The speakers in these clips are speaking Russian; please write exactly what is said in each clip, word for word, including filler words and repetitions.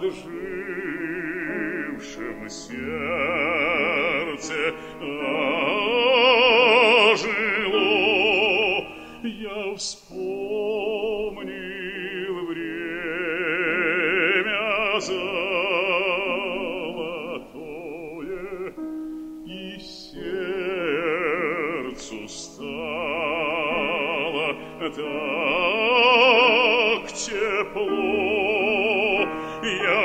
отжившем сердце ожило. Я вспомнил время золотое, и сердцу стало так тепло. Я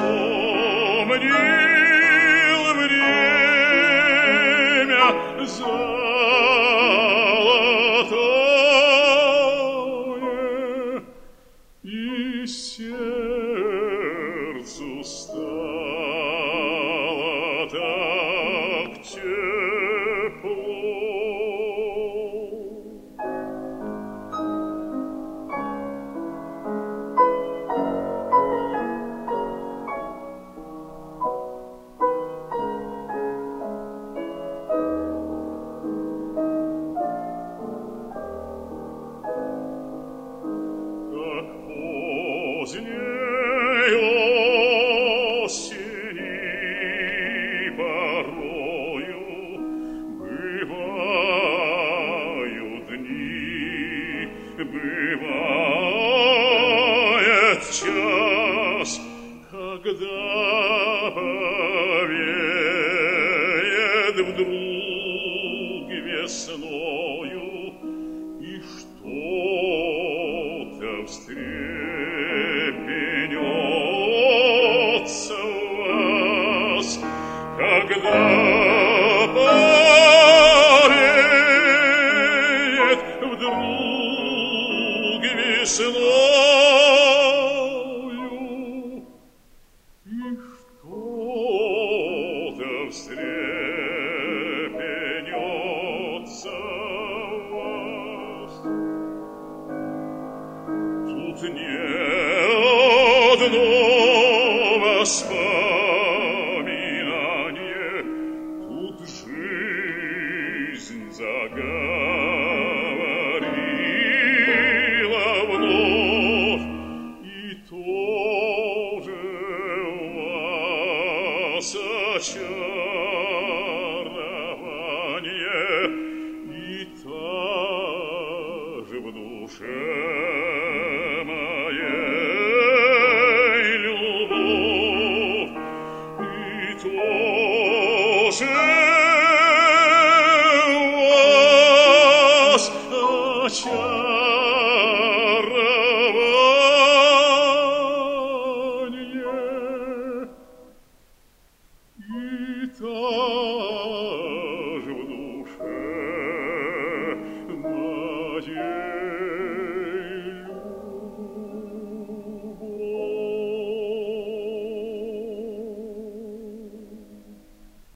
вспомнил время золотое, и сердцу стало так тепло. Как поздней осени порою бывают дни, бывает час, когда повеет вдруг весною, и что-то встрепенется в вас, когда повеет вдруг весною, и что-то встрепенется в вас. Тут не одно воспоминание, тут жизнь заговорила вновь, и тоже в вас очарование, и та же в душе